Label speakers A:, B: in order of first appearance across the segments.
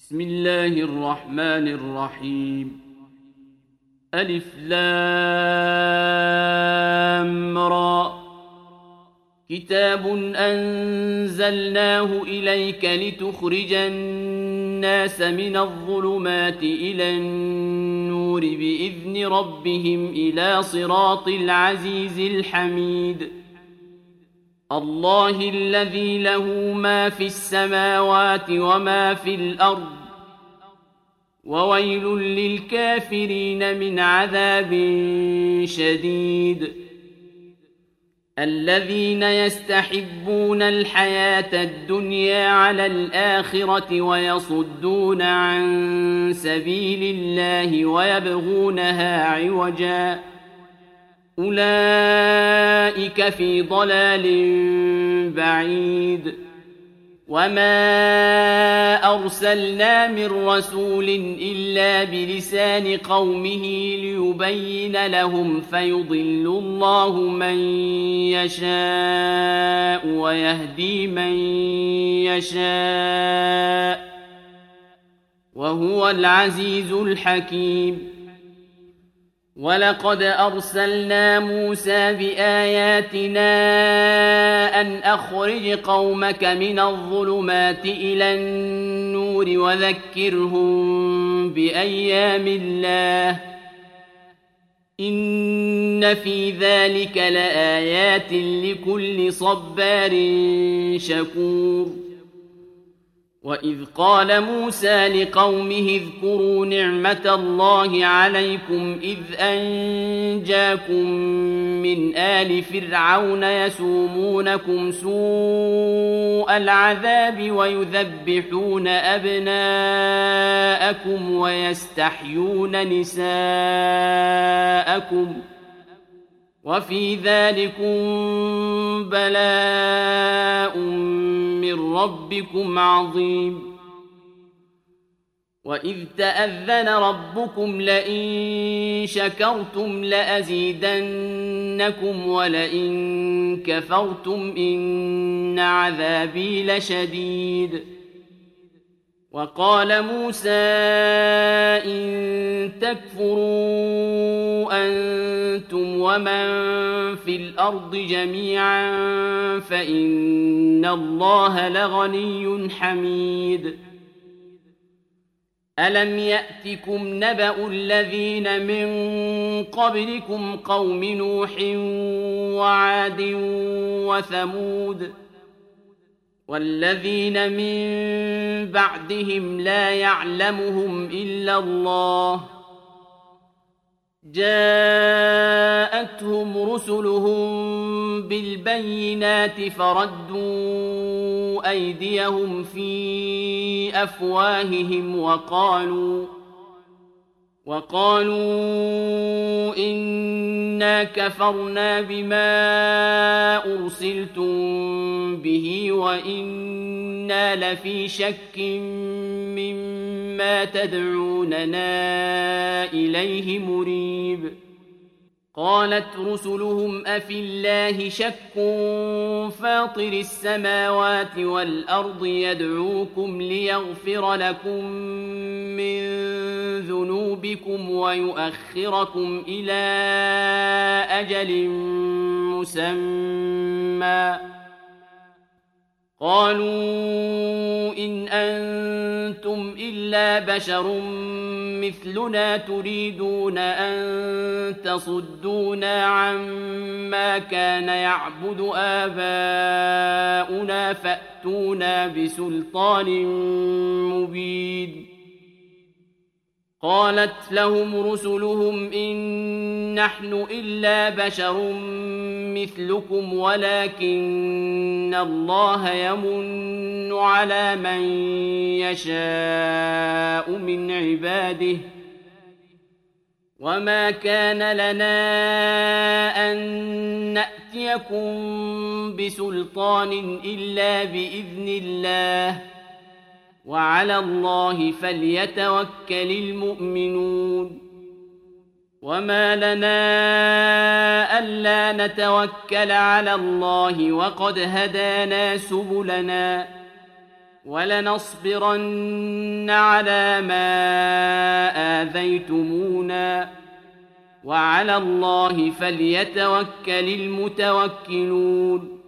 A: بسم الله الرحمن الرحيم. ألف لام را. كتاب أنزلناه إليك لتخرج الناس من الظلمات إلى النور بإذن ربهم إلى صراط العزيز الحميد. الله الذي له ما في السماوات وما في الأرض، وويل للكافرين من عذاب شديد. الذين يستحبون الحياة الدنيا على الآخرة ويصدون عن سبيل الله ويبغونها عوجا، أولئك في ضلال بعيد. وما أرسلنا من رسول إلا بلسان قومه ليبين لهم، فيضل الله من يشاء ويهدي من يشاء، وهو العزيز الحكيم. ولقد أرسلنا موسى بآياتنا أن أخرج قومك من الظلمات إلى النور وذكرهم بأيام الله، إن في ذلك لآيات لكل صبار شكور. وإذ قال موسى لقومه اذكروا نعمة الله عليكم إذ أنجاكم من آل فرعون يسومونكم سوء العذاب ويذبحون أبناءكم ويستحيون نساءكم، وفي ذلكم بلاء من ربكم عظيم. وإذ تأذن ربكم لئن شكرتم لأزيدنكم ولئن كفرتم إن عذابي لشديد. وقال موسى إن تكفروا أنتم ومن في الأرض جميعا فإن الله لغني حميد. ألم يأتكم نبأ الذين من قبلكم قوم نوح وعاد وثمود والذين من بعدهم لا يعلمهم إلا الله، جاءتهم رسلهم بالبينات فردوا أيديهم في أفواههم وقالوا إنا كفرنا بما أرسلتم به وإنا لفي شك مما تدعوننا إليه مريب. قالت رسلهم أفي الله شك فاطر السماوات والأرض يدعوكم ليغفر لكم من ذنوبكم ويؤخركم إلى أجل مسمى. قالوا إن أنتم إلا بشر مثلنا تريدون أن تصدونا عما كان يعبد آباؤنا فأتونا بسلطان مبين. قالت لهم رسلهم إن نحن إلا بشر مثلكم ولكن الله يمن على من يشاء من عباده، وما كان لنا أن نأتيكم بسلطان إلا بإذن الله، وعلى الله فليتوكل المؤمنون. وما لنا ألا نتوكل على الله وقد هدانا سبلنا ولنصبرن على ما آذيتمونا وعلى الله فليتوكل المتوكلون.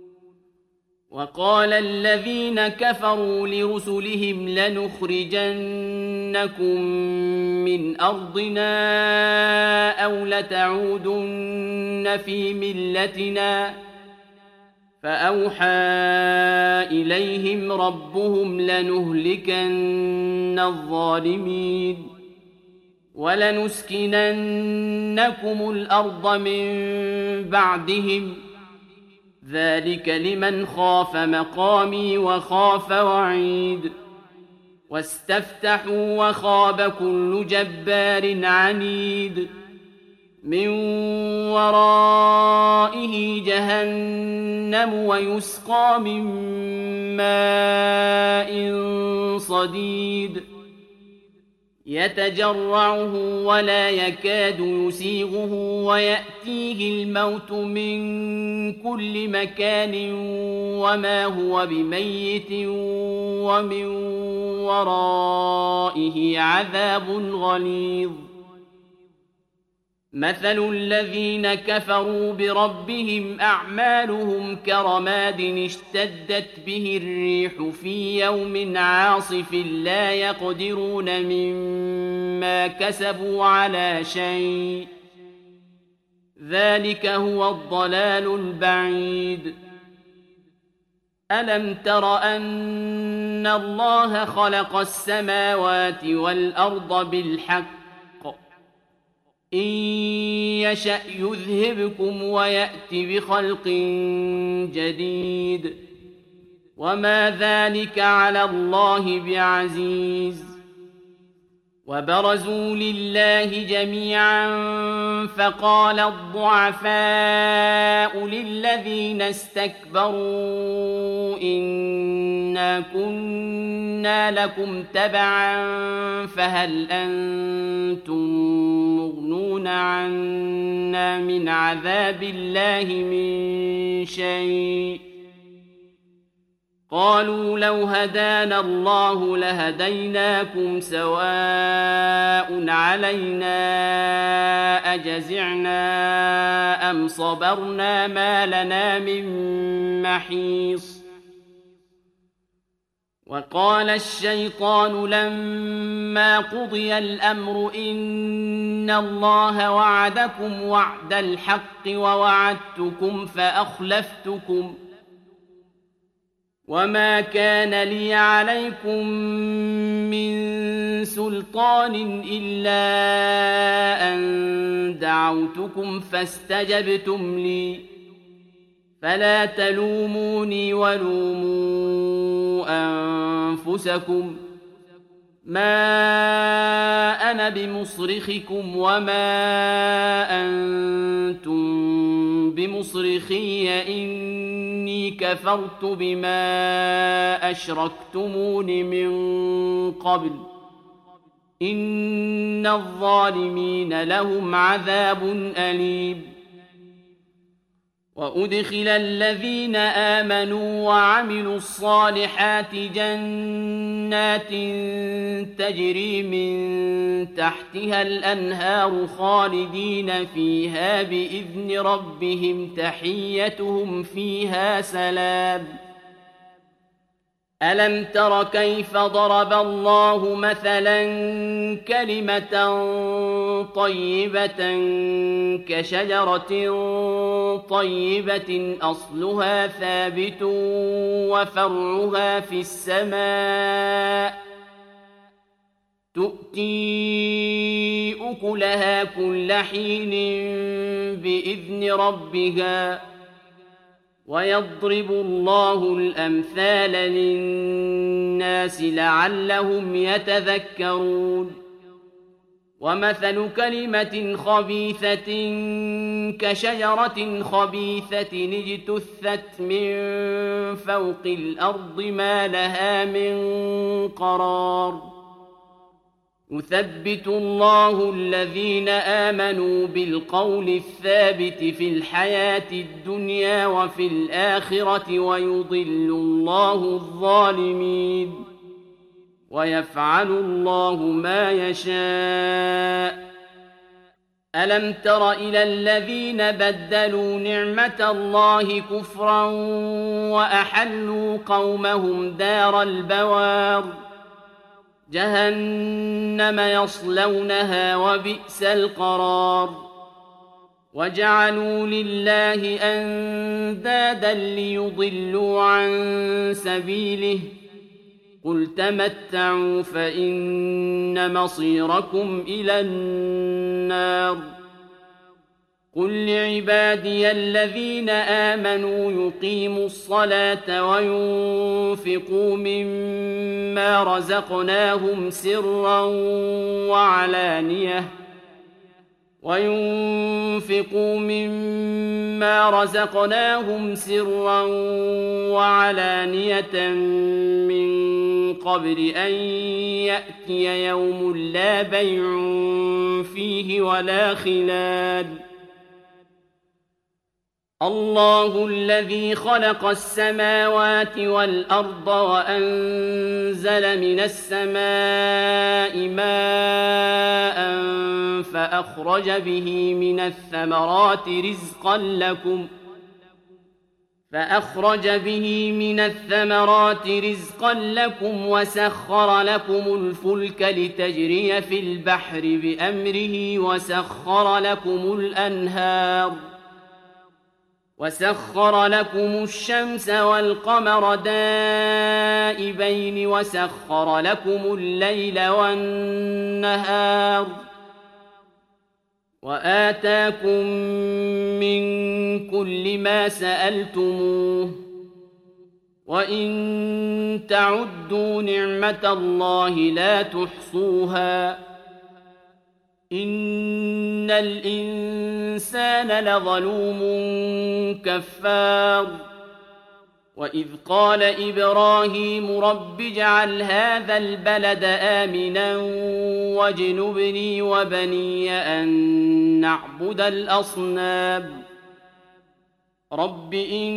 A: وقال الذين كفروا لرسلهم لنخرجنكم من أرضنا أو لتعودن في ملتنا فأوحى إليهم ربهم لنهلكن الظالمين ولنسكننكم الأرض من بعدهم ذلك لمن خاف مقامي وخاف وعيد. واستفتحوا وخاب كل جبار عنيد من ورائه جهنم ويسقى من ماء صديد يتجرعه ولا يكاد يسيغه ويأتيه الموت من كل مكان وما هو بميت ومن ورائه عذاب غليظ. مثل الذين كفروا بربهم أعمالهم كرماد اشتدت به الريح في يوم عاصف لا يقدرون مما كسبوا على شيء ذلك هو الضلال البعيد. ألم تر أن الله خلق السماوات والأرض بالحق إن يشأ يذهبكم ويأت بخلق جديد وما ذلك على الله بعزيز. وبرزوا لله جميعا فقال الضعفاء للذين استكبروا إنا كنا لكم تبعا فهل أنتم مغنون عنا من عذاب الله من شيء قالوا لو هدانا الله لهديناكم سواء علينا أجزعنا أم صبرنا ما لنا من محيص. وقال الشيطان لما قضي الأمر إن الله وعدكم وعد الحق ووعدتكم فأخلفتكم وما كان لي عليكم من سلطان إلا أن دعوتكم فاستجبتم لي فلا تلوموني ولوموا أنفسكم ما أنا بمصرخكم وما أنتم بمصرخي إني كفرت بما أشركتمون من قبل إن الظالمين لهم عذاب أليم. وأدخل الذين آمنوا وعملوا الصالحات جنات تجري من تحتها الأنهار خالدين فيها بإذن ربهم تحيتهم فيها سلام. ألم تر كيف ضرب الله مثلا كلمة طيبة كشجرة طيبة أصلها ثابت وفرعها في السماء تؤتي أكلها كل حين بإذن ربها ويضرب الله الأمثال للناس لعلهم يتذكرون. ومثل كلمة خبيثة كشجرة خبيثة اجتثت من فوق الأرض ما لها من قرار يثبت الله الذين آمنوا بالقول الثابت في الحياة الدنيا وفي الآخرة ويضل الله الظالمين ويفعل الله ما يشاء. ألم تر إلى الذين بدلوا نعمة الله كفرا وأحلوا قومهم دار البوار جهنم يصلونها وبئس القرار وجعلوا لله أندادا ليضلوا عن سبيله قل تمتعوا فإن مصيركم إلى النار قل لعبادي الذين آمنوا يقيموا الصلاة وينفقوا مما رزقناهم سرا وعلانية من قبل أن يأتي يوم لا بيع فيه ولا خلال الله الذي خلق السماوات والأرض وأنزل من السماء ماء فأخرج به من الثمرات رزقا لكم وسخر لكم الفلك لتجري في البحر بأمره وسخر لكم الشمس والقمر دائبين وسخر لكم الليل والنهار وآتاكم من كل ما سألتموه وإن تعدوا نعمة الله لا تحصوها إن الإنسان لظلوم كفار وإذ قال إبراهيم رب اجعل هذا البلد آمنا واجنبني وبني أن نعبد الأصنام رب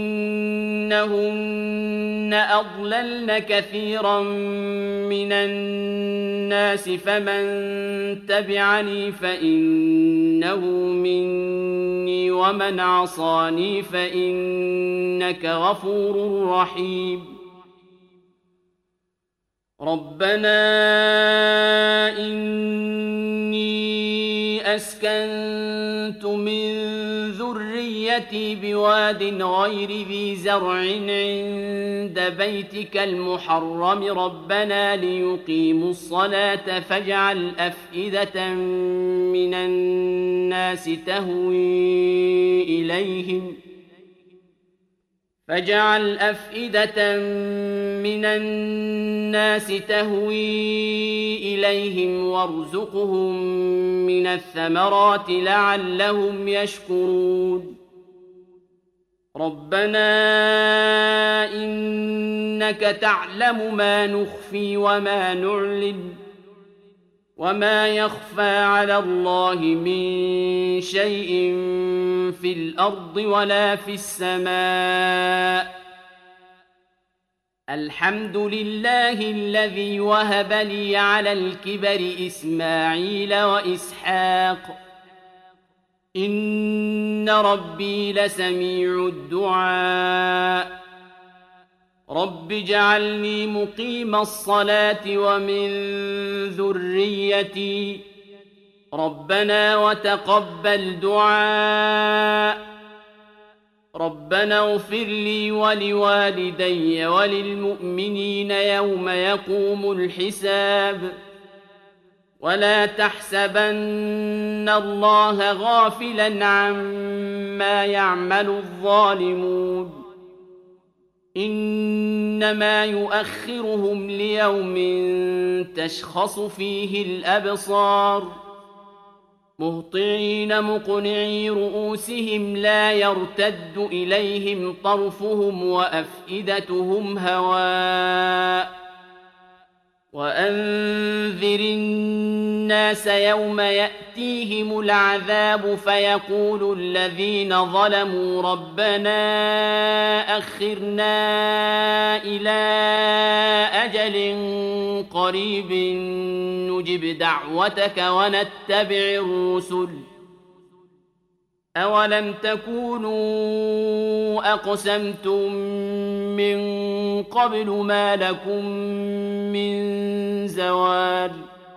A: إنهن أضللن كثيرا من الناس فمن تبعني فإنه مني ومن عصاني فإنك غفور رحيم ربنا إني أسكنت من ذريتي بواد غير ذي زرع عند بيتك المحرم ربنا ليقيموا الصلاة فاجعل أفئدة من الناس تهوي إليهم وارزقهم من الثمرات لعلهم يشكرون ربنا إنك تعلم ما نخفي وما نعلن وما يخفى على الله من شيء في الأرض ولا في السماء الحمد لله الذي وهب لي على الكبر إسماعيل وإسحاق إن ربي لسميع الدعاء رب اجعلني مقيم الصلاة ومن ذريتي ربنا وتقبل دعاء ربنا اغفر لي ولوالدي وللمؤمنين يوم يقوم الحساب ولا تحسبن الله غافلا عما يعمل الظالمون إنما يؤخرهم ليوم تشخص فيه الأبصار مهطعين مقنعي رؤوسهم لا يرتد إليهم طرفهم وأفئدتهم هواء وأنذر الناس يوم يأتيهم العذاب فيقول الذين ظلموا ربنا أخرنا إلى أجل قريب نجب دعوتك ونتبع الرسل أولم تكونوا أقسمتم من قبل ما لكم من زوال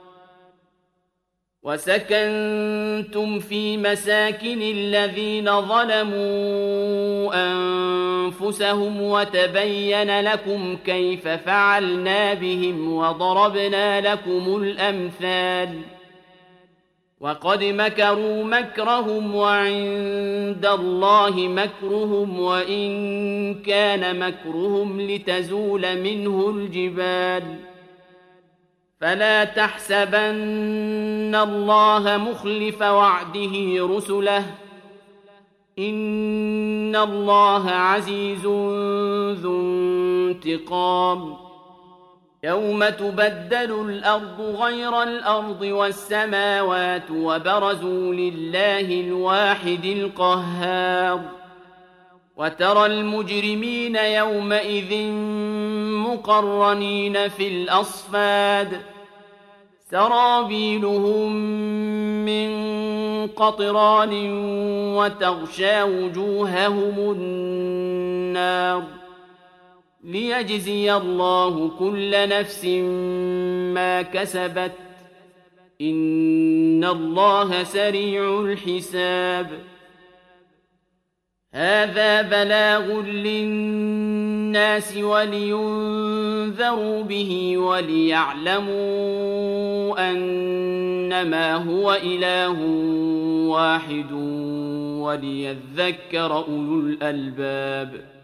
A: وسكنتم في مساكن الذين ظلموا أنفسهم وتبين لكم كيف فعلنا بهم وضربنا لكم الأمثال وقد مكروا مكرهم وعند الله مكرهم وإن كان مكرهم لتزول منه الجبال فلا تحسبن الله مخلف وعده رسله إن الله عزيز ذو انتقام يوم تبدل الأرض غير الأرض والسماوات وبرزوا لله الواحد القهار وترى المجرمين يومئذ مقرنين في الأصفاد سرابيلهم من قطران وتغشى وجوههم النار ليجزي الله كل نفس ما كسبت إن الله سريع الحساب هذا بلاغ للناس ولينذروا به وليعلموا أنما هو إله واحد وليذكر أولو الألباب